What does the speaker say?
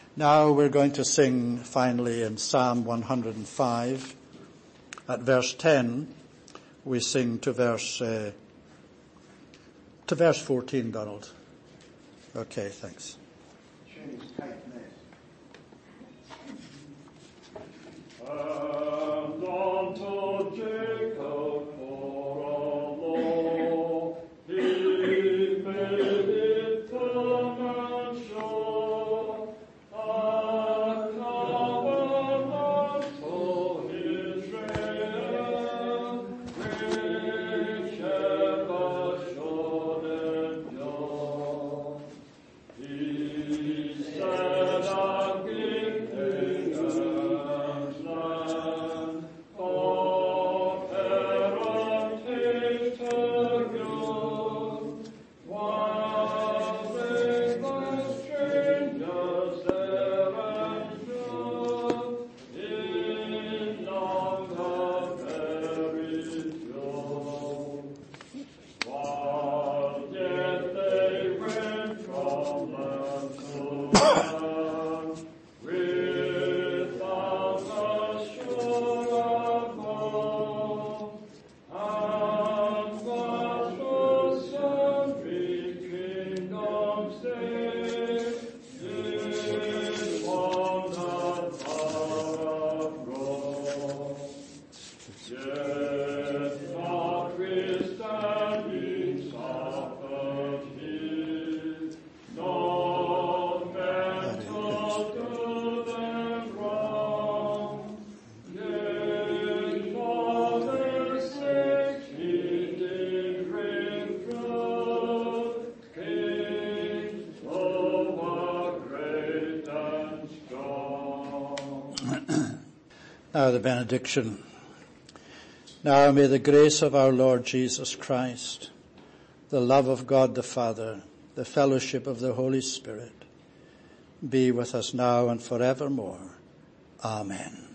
Now we're going to sing finally in Psalm 105. At verse 10, we sing to verse 14, Donald. Okay, thanks. And unto Jacob for a law, he made it firm and sure, a covenant to Israel, which ever should endure. He said, I'll give pagans land for parentage to you, while they were strangers there and true, in love very few. While yet they went from land to land, without a sure of home, and but for sundry kingdoms they did wander far abroad. Yet notwithstanding suffered he, no man to do them wrong. Yea, for their sake he did bring truth, kings who were great and strong. Now the benediction. Now may the grace of our Lord Jesus Christ, the love of God the Father, the fellowship of the Holy Spirit, be with us now and forevermore. Amen.